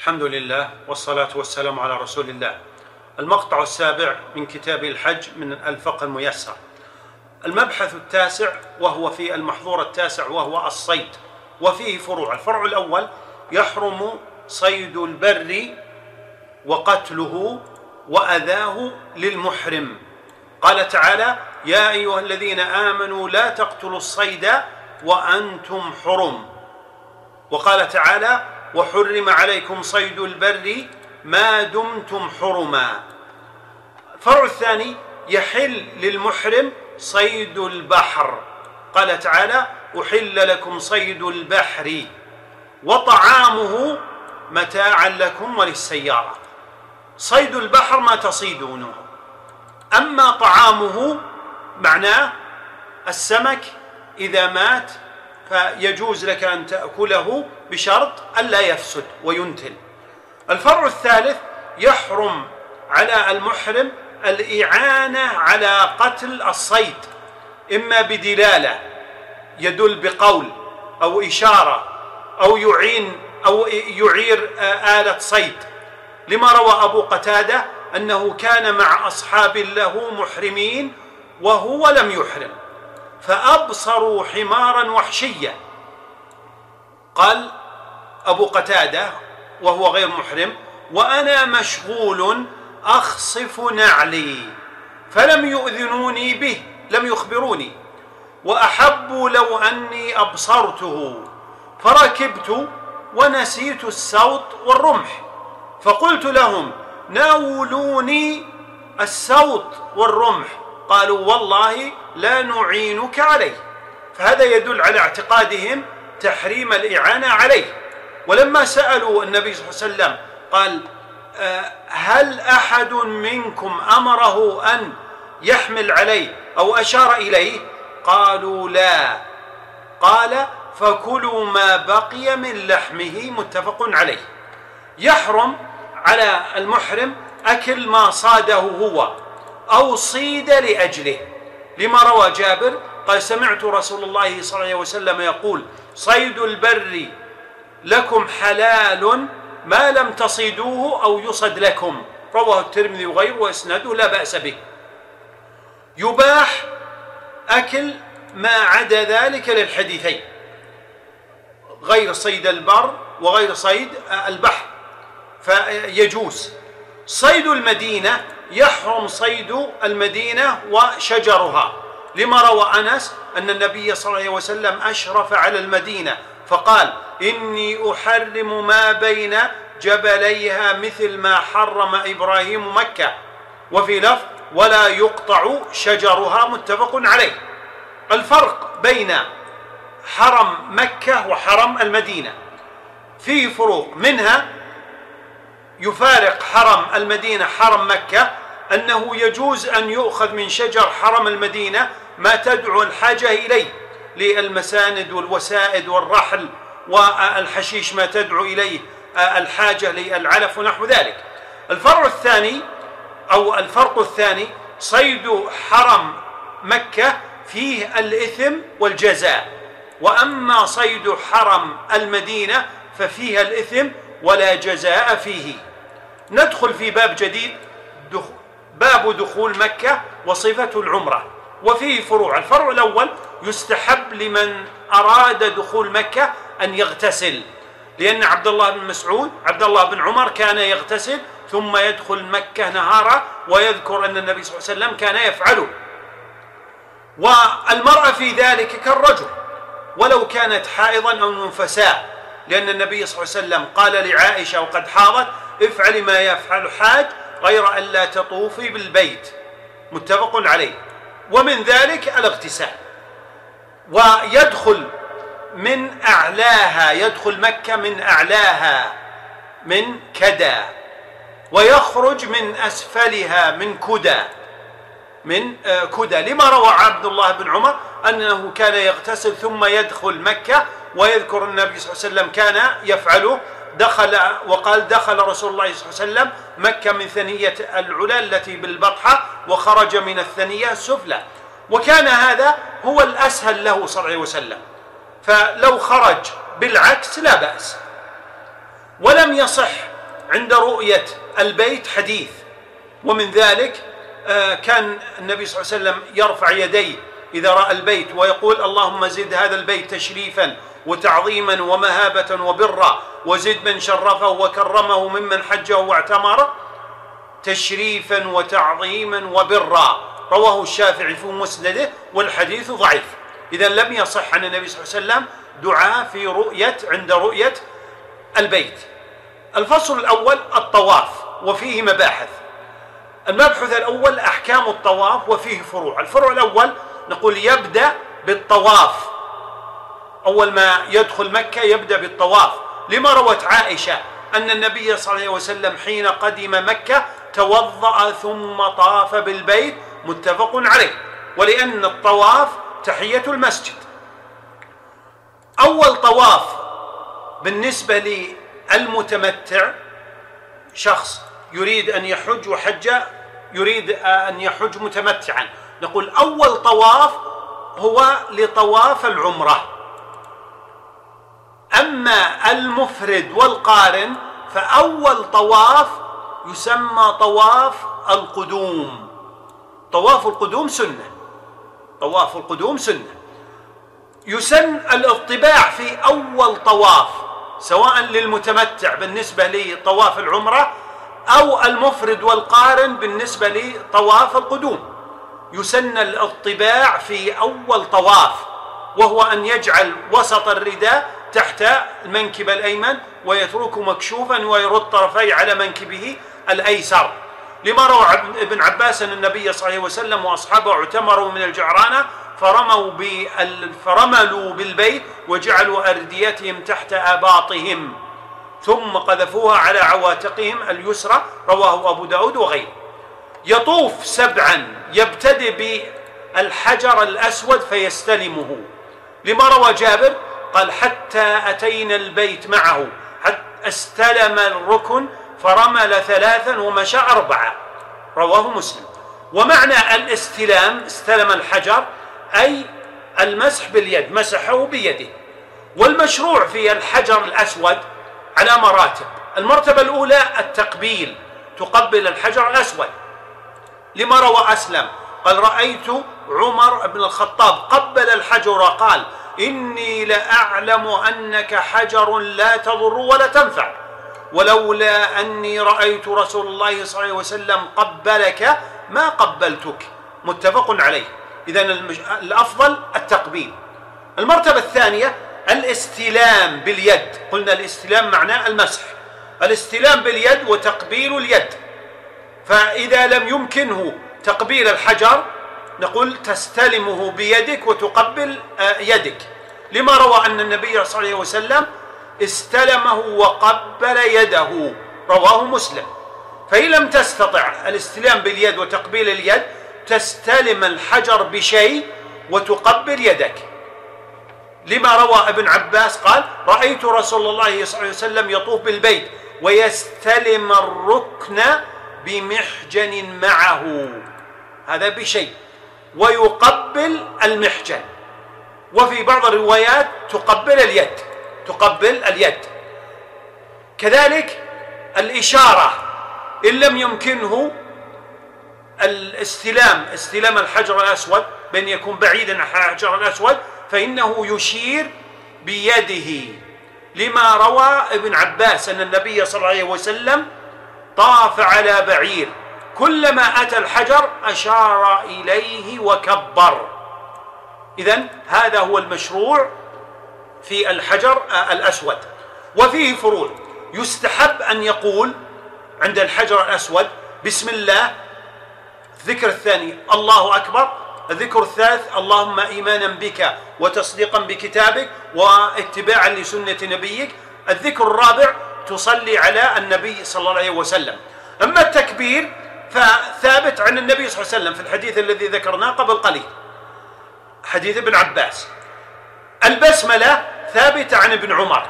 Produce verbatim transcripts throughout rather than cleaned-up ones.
الحمد لله والصلاة والسلام على رسول الله. المقطع السابع من كتاب الحج من الفقه الميسر. المبحث التاسع وهو في المحظور التاسع وهو الصيد، وفيه فروع. الفرع الأول: يحرم صيد البر وقتله وأذاه للمحرم. قال تعالى: يا أيها الذين آمنوا لا تقتلوا الصيد وأنتم حرم. وقال تعالى: وحرم عليكم صيد البر ما دمتم حرما. الفرع الثاني: يحل للمحرم صيد البحر. قال تعالى: أحل لكم صيد البحر وطعامه متاعا لكم وللسيارة. صيد البحر ما تصيدونه، أما طعامه معناه السمك إذا مات فيجوز لك أن تأكله بشرط ألا يفسد وينتن. الفرع الثالث: يحرم على المحرم الإعانة على قتل الصيد، إما بدلالة يدل بقول أو إشارة أو يعين أو يعير آلة صيد، لما روى أبو قتادة أنه كان مع أصحاب له محرمين وهو لم يحرم فأبصروا حمارا وحشيا. قال أبو قتادة وهو غير محرم: وأنا مشغول أخصف نعلي فلم يؤذنوني به، لم يخبروني، وأحب لو أني أبصرته، فركبت ونسيت السوط والرمح، فقلت لهم: ناولوني السوط والرمح، قالوا: والله لا نعينك عليه. فهذا يدل على اعتقادهم تحريم الإعانة عليه. ولما سألوا النبي صلى الله عليه وسلم قال: هل أحد منكم أمره أن يحمل عليه أو أشار إليه؟ قالوا: لا. قال: فكلوا ما بقي من لحمه، متفق عليه. يحرم على المحرم أكل ما صاده هو أو صيد لأجله، لما روى جابر قال: سمعت رسول الله صلى الله عليه وسلم يقول: صيد البر لكم حلال ما لم تصيدوه أو يصد لكم. رواه الترمذي وغيره وإسناده لا بأس به. يباح أكل ما عدا ذلك للحديثين، غير صيد البر وغير صيد البحر فيجوز. صيد المدينة: يحرم صيد المدينة وشجرها، لما روى أنس أن النبي صلى الله عليه وسلم أشرف على المدينة فقال: إني أحرم ما بين جبليها مثل ما حرم إبراهيم مكة، وفي لفظ: ولا يقطع شجرها، متفق عليه. الفرق بين حرم مكة وحرم المدينة فيه فروق، منها يفارق حرم المدينة حرم مكة أنه يجوز أن يؤخذ من شجر حرم المدينة ما تدعو الحاجة إليه للمساند والوسائد والرحل، والحشيش ما تدعو إليه الحاجة للعلف ونحو ذلك. الفرع الثاني أو الفرق الثاني: صيد حرم مكة فيه الإثم والجزاء، وأما صيد حرم المدينة ففيها الإثم ولا جزاء فيه. ندخل في باب جديد، باب دخول مكة وصفة العمرة، وفيه فروع. الفرع الأول: يستحب لمن أراد دخول مكة أن يغتسل، لأن عبد الله بن مسعود عبد الله بن عمر كان يغتسل ثم يدخل مكة نهارا، ويذكر أن النبي صلى الله عليه وسلم كان يفعله. والمرأة في ذلك كالرجل ولو كانت حائضا أو نفساء، لأن النبي صلى الله عليه وسلم قال لعائشة وقد حاضت: افعلي ما يفعل حاج غير أن لا تطوفي بالبيت، متفق عليه. ومن ذلك الاغتسال. ويدخل من أعلاها، يدخل مكة من أعلاها من كدا، ويخرج من أسفلها من كدا من كدا، لما روى عبد الله بن عمر أنه كان يغتسل ثم يدخل مكة، ويذكر النبي صلى الله عليه وسلم كان يفعله. دخل وقال: دخل رسول الله صلى الله عليه وسلم مكة من ثنية العلا التي بالبطحة، وخرج من الثنية السفلى، وكان هذا هو الأسهل له صلى الله عليه وسلم، فلو خرج بالعكس لا بأس. ولم يصح عند رؤية البيت حديث، ومن ذلك كان النبي صلى الله عليه وسلم يرفع يديه إذا رأى البيت ويقول اللهم زد هذا البيت تشريفا وتعظيما ومهابة وبرا، وزد من شرفه وكرمه ممن حجه واعتمر تشريفا وتعظيما وبرا. رواه الشافعي في مسنده والحديث ضعيف. إذا لم يصح عن النبي صلى الله عليه وسلم دعاء في رؤية عند رؤية البيت. الفصل الأول الطواف وفيه مباحث. المبحث الأول أحكام الطواف وفيه فروع. الفرع الأول نقول يبدأ بالطواف، أول ما يدخل مكة يبدأ بالطواف، لما روت عائشة أن النبي صلى الله عليه وسلم حين قدم مكة توضأ ثم طاف بالبيت، متفق عليه، ولأن الطواف تحية المسجد. أول طواف بالنسبة للمتمتع، شخص يريد أن يحج وحج يريد أن يحج متمتعا، نقول أول طواف هو لطواف العمرة. أما المفرد والقارن فأول طواف يسمى طواف القدوم. طواف القدوم سنة، طواف القدوم سنة. يسن الاطباع في أول طواف سواء للمتمتع بالنسبة لطواف العمرة أو المفرد والقارن بالنسبة لطواف القدوم. يسن الاطباع في أول طواف، وهو أن يجعل وسط الرداء تحت المنكب الأيمن ويترك مكشوفا ويرد طرفيه على منكبه الأيسر، لما روى ابن عباس أن النبي صلى الله عليه وسلم وأصحابه اعتمروا من الجعرانة فرموا فرملوا بالبيت وجعلوا أرديتهم تحت آباطهم ثم قذفوها على عواتقهم اليسرى، رواه أبو داود وغيره. يطوف سبعا، يبتدئ بالحجر الأسود فيستلمه، لما روى جابر قال حتى أتينا البيت معه حتى استلم الركن فرمل ثلاثا ومشى أربعة، رواه مسلم. ومعنى الاستلام استلم الحجر أي المسح باليد، مسحه بيده. والمشروع في الحجر الأسود على مراتب. المرتبة الأولى التقبيل، تقبل الحجر الأسود، لما روى أسلم قال رأيت عمر بن الخطاب قبل الحجر قال إني لأعلم أنك حجر لا تضر ولا تنفع، ولولا أني رأيت رسول الله صلى الله عليه وسلم قبلك ما قبلتك، متفق عليه. إذن الأفضل التقبيل. المرتبة الثانية الاستلام باليد، قلنا الاستلام معناه المسح، الاستلام باليد وتقبيل اليد. فإذا لم يمكنه تقبيل الحجر نقول تستلمه بيدك وتقبل يدك، لما روى أن النبي صلى الله عليه وسلم استلمه وقبل يده، رواه مسلم. فإن لم تستطع الاستلام باليد وتقبيل اليد تستلم الحجر بشيء وتقبل يدك، لما روى ابن عباس قال رأيت رسول الله صلى الله عليه وسلم يطوف بالبيت ويستلم الركن بمحجن معه، هذا بشيء، ويقبل المحجن. وفي بعض الروايات تقبل اليد، تقبل اليد. كذلك الإشارة إن لم يمكنه الاستلام استلام الحجر الأسود بأن يكون بعيدا عن الحجر الأسود فإنه يشير بيده، لما روى ابن عباس أن النبي صلى الله عليه وسلم طاف على بعير كلما أتى الحجر أشار إليه وكبر. إذن هذا هو المشروع في الحجر الأسود. وفيه فروع. يستحب أن يقول عند الحجر الأسود بسم الله، الذكر الثاني الله أكبر، الذكر الثالث اللهم إيمانا بك وتصديقا بكتابك واتباعا لسنة نبيك، الذكر الرابع تصلي على النبي صلى الله عليه وسلم. أما التكبير فثابت عن النبي صلى الله عليه وسلم في الحديث الذي ذكرناه قبل قليل، حديث ابن عباس. البسملة ثابتة عن ابن عمر،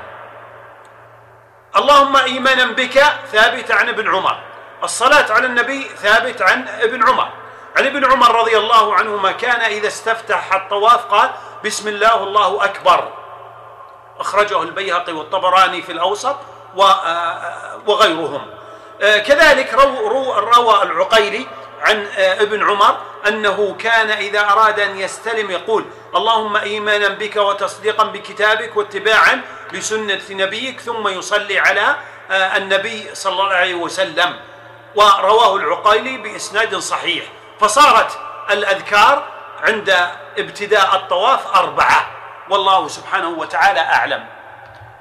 اللهم إيمانا بك ثابت عن ابن عمر، الصلاة على النبي ثابت عن ابن عمر. عن ابن عمر رضي الله عنهما كان إذا استفتح الطواف قال بسم الله الله أكبر، أخرجه البيهقي والطبراني في الأوسط وغيرهم. كذلك روى العقيلي عن ابن عمر أنه كان إذا أراد أن يستلم يقول: اللهم إيمانا بك وتصديقا بكتابك واتباعا لسنة نبيك، ثم يصلي على النبي صلى الله عليه وسلم. ورواه العقيلي بإسناد صحيح. فصارت الأذكار عند ابتداء الطواف أربعة، والله سبحانه وتعالى أعلم.